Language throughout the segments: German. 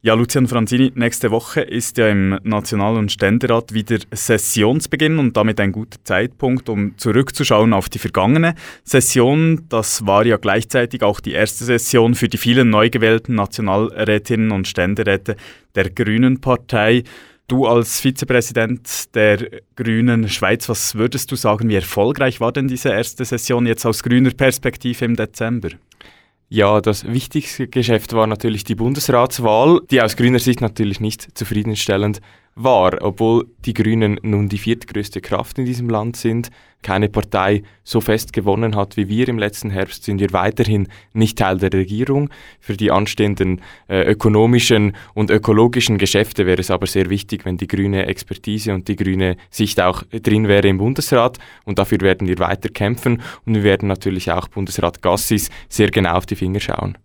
Ja, Lucian Franzini, nächste Woche ist ja im National- und Ständerat wieder Sessionsbeginn und damit ein guter Zeitpunkt, um zurückzuschauen auf die vergangene Session. Das war ja gleichzeitig auch die erste Session für die vielen neu gewählten Nationalrätinnen und Ständeräte der Grünen Partei. Du als Vizepräsident der Grünen Schweiz, was würdest du sagen, wie erfolgreich war denn diese erste Session jetzt aus grüner Perspektive im Dezember? Ja, das wichtigste Geschäft war natürlich die Bundesratswahl, die aus grüner Sicht natürlich nicht zufriedenstellend war, obwohl die Grünen nun die viertgrößte Kraft in diesem Land sind. Keine Partei so fest gewonnen hat wie wir im letzten Herbst, sind wir weiterhin nicht Teil der Regierung. Für die anstehenden ökonomischen und ökologischen Geschäfte wäre es aber sehr wichtig, wenn die grüne Expertise und die grüne Sicht auch drin wäre im Bundesrat. Und dafür werden wir weiter kämpfen und wir werden natürlich auch Bundesrat Gassis sehr genau auf die Finger schauen.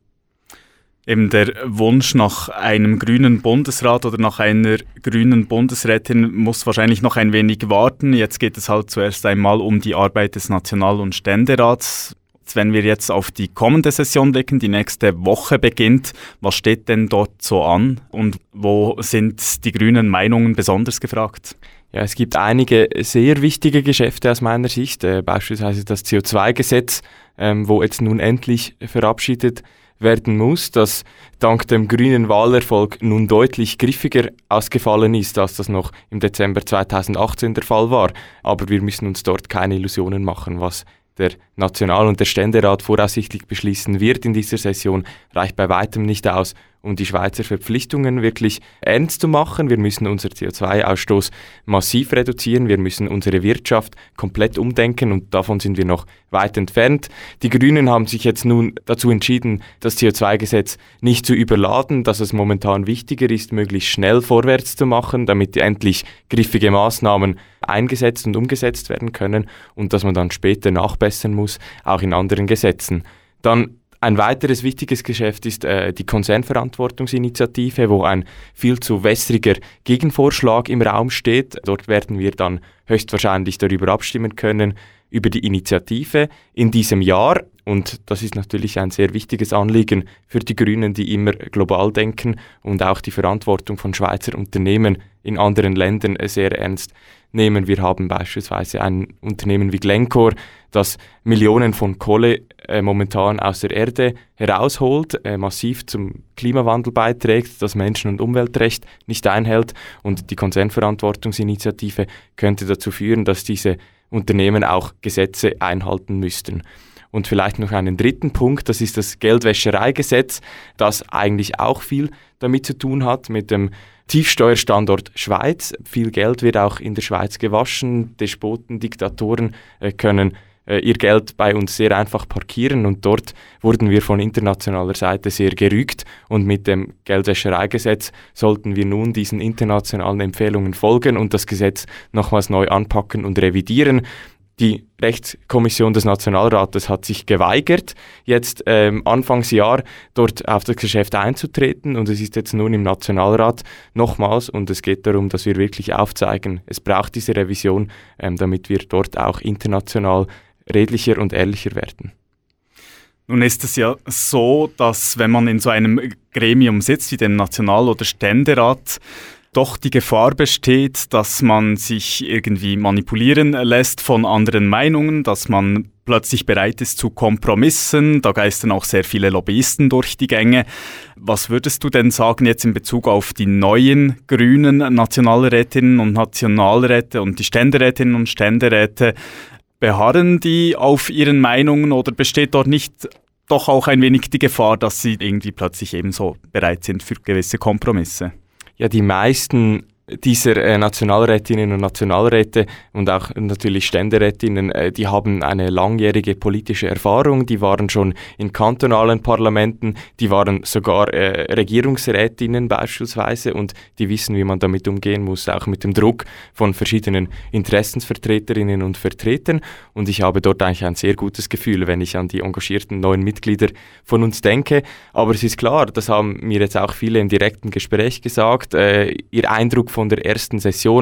Eben der Wunsch nach einem grünen Bundesrat oder nach einer grünen Bundesrätin muss wahrscheinlich noch ein wenig warten. Jetzt geht es halt zuerst einmal um die Arbeit des National- und Ständerats. Wenn wir jetzt auf die kommende Session blicken, die nächste Woche beginnt, was steht denn dort so an und wo sind die grünen Meinungen besonders gefragt? Ja, es gibt einige sehr wichtige Geschäfte aus meiner Sicht, beispielsweise das CO2-Gesetz, wo jetzt nun endlich verabschiedet werden muss, das dank dem grünen Wahlerfolg nun deutlich griffiger ausgefallen ist, als das noch im Dezember 2018 der Fall war. Aber wir müssen uns dort keine Illusionen machen, was der National- und der Ständerat voraussichtlich beschließen wird in dieser Session, reicht bei weitem nicht aus, um die Schweizer Verpflichtungen wirklich ernst zu machen. Wir müssen unseren CO2-Ausstoß massiv reduzieren, wir müssen unsere Wirtschaft komplett umdenken und davon sind wir noch weit entfernt. Die Grünen haben sich jetzt nun dazu entschieden, das CO2-Gesetz nicht zu überladen, dass es momentan wichtiger ist, möglichst schnell vorwärts zu machen, damit endlich griffige Maßnahmen eingesetzt und umgesetzt werden können und dass man dann später nachbessern muss, auch in anderen Gesetzen. Dann ein weiteres wichtiges Geschäft ist die Konzernverantwortungsinitiative, wo ein viel zu wässriger Gegenvorschlag im Raum steht. Dort werden wir dann höchstwahrscheinlich darüber abstimmen können, über die Initiative in diesem Jahr. Und das ist natürlich ein sehr wichtiges Anliegen für die Grünen, die immer global denken und auch die Verantwortung von Schweizer Unternehmen in anderen Ländern sehr ernst nehmen. Wir haben beispielsweise ein Unternehmen wie Glencore, das Millionen von Kohle momentan aus der Erde herausholt, massiv zum Klimawandel beiträgt, das Menschen- und Umweltrecht nicht einhält. Und die Konzernverantwortungsinitiative könnte dazu führen, dass diese Unternehmen auch Gesetze einhalten müssten. Und vielleicht noch einen dritten Punkt, das ist das Geldwäschereigesetz, das eigentlich auch viel damit zu tun hat, mit dem Tiefsteuerstandort Schweiz. Viel Geld wird auch in der Schweiz gewaschen. Despoten, Diktatoren können ihr Geld bei uns sehr einfach parkieren und dort wurden wir von internationaler Seite sehr gerügt und mit dem Geldwäschereigesetz sollten wir nun diesen internationalen Empfehlungen folgen und das Gesetz nochmals neu anpacken und revidieren. Die Rechtskommission des Nationalrates hat sich geweigert, jetzt Anfangsjahr dort auf das Geschäft einzutreten und es ist jetzt nun im Nationalrat nochmals und es geht darum, dass wir wirklich aufzeigen, es braucht diese Revision, damit wir dort auch international redlicher und ehrlicher werden. Nun ist es ja so, dass wenn man in so einem Gremium sitzt, wie dem National- oder Ständerat, doch die Gefahr besteht, dass man sich irgendwie manipulieren lässt von anderen Meinungen, dass man plötzlich bereit ist zu Kompromissen. Da geistern auch sehr viele Lobbyisten durch die Gänge. Was würdest du denn sagen jetzt in Bezug auf die neuen grünen Nationalrätinnen und Nationalräte und die Ständerätinnen und Ständeräte? Beharren die auf ihren Meinungen oder besteht dort nicht doch auch ein wenig die Gefahr, dass sie irgendwie plötzlich ebenso bereit sind für gewisse Kompromisse? Ja, die meisten dieser Nationalrätinnen und Nationalräte und auch natürlich Ständerätinnen, die haben eine langjährige politische Erfahrung, die waren schon in kantonalen Parlamenten, die waren sogar Regierungsrätinnen beispielsweise und die wissen, wie man damit umgehen muss, auch mit dem Druck von verschiedenen Interessensvertreterinnen und Vertretern und ich habe dort eigentlich ein sehr gutes Gefühl, wenn ich an die engagierten neuen Mitglieder von uns denke, aber es ist klar, das haben mir jetzt auch viele im direkten Gespräch gesagt, ihr Eindruck von der ersten Session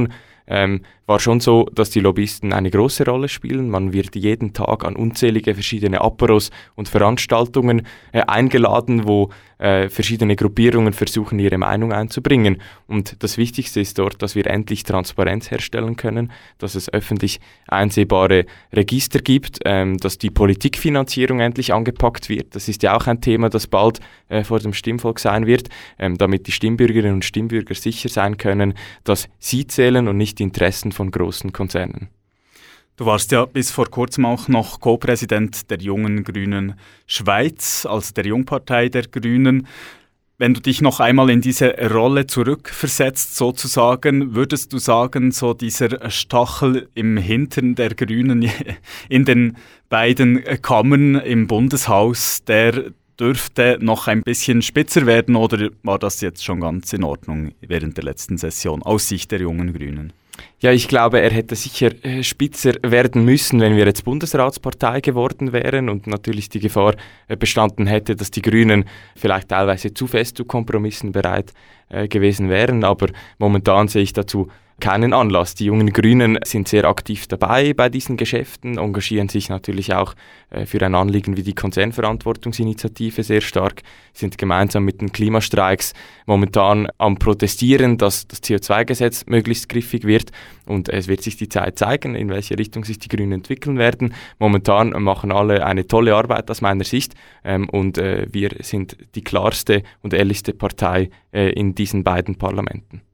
war schon so, dass die Lobbyisten eine große Rolle spielen. Man wird jeden Tag an unzählige verschiedene Aperos und Veranstaltungen eingeladen, wo verschiedene Gruppierungen versuchen, ihre Meinung einzubringen. Und das Wichtigste ist dort, dass wir endlich Transparenz herstellen können, dass es öffentlich einsehbare Register gibt, dass die Politikfinanzierung endlich angepackt wird. Das ist ja auch ein Thema, das bald vor dem Stimmvolk sein wird, damit die Stimmbürgerinnen und Stimmbürger sicher sein können, dass sie zählen und nicht die Interessen von großen Konzernen. Du warst ja bis vor kurzem auch noch Co-Präsident der Jungen Grünen Schweiz, also der Jungpartei der Grünen. Wenn du dich noch einmal in diese Rolle zurückversetzt, sozusagen, würdest du sagen, so dieser Stachel im Hintern der Grünen in den beiden Kammern im Bundeshaus, der dürfte noch ein bisschen spitzer werden, oder war das jetzt schon ganz in Ordnung während der letzten Session aus Sicht der Jungen Grünen? Ja, ich glaube, er hätte sicher spitzer werden müssen, wenn wir jetzt Bundesratspartei geworden wären und natürlich die Gefahr bestanden hätte, dass die Grünen vielleicht teilweise zu fest zu Kompromissen bereit gewesen wären. Aber momentan sehe ich dazu keinen Anlass. Die Jungen Grünen sind sehr aktiv dabei bei diesen Geschäften, engagieren sich natürlich auch für ein Anliegen wie die Konzernverantwortungsinitiative sehr stark, sind gemeinsam mit den Klimastreiks momentan am Protestieren, dass das CO2-Gesetz möglichst griffig wird, und es wird sich die Zeit zeigen, in welche Richtung sich die Grünen entwickeln werden. Momentan machen alle eine tolle Arbeit aus meiner Sicht, und wir sind die klarste und ehrlichste Partei in diesen beiden Parlamenten.